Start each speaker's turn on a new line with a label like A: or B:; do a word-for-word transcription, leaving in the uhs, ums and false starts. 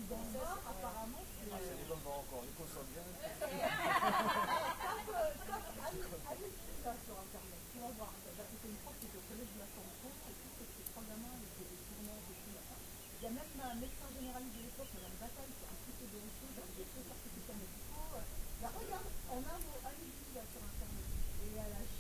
A: puis d'en bas, apparemment, c'est...
B: Ah, c'est les bonnes voix encore, les consomment bien.
A: Allez, là, sur Internet, tu vas voir. C'était une fois que j'étais au collège de la Sorbonne, et tout, et ces trois gamins, ils étaient des tournages et tout, là. Il y a même un médecin généraliste de l'époque, Madame Bataille, qui a un petit peu de ressources, avec des faux certificats médicaux. Là, regarde, en un mot, allez-y, là, sur Internet. Et elle a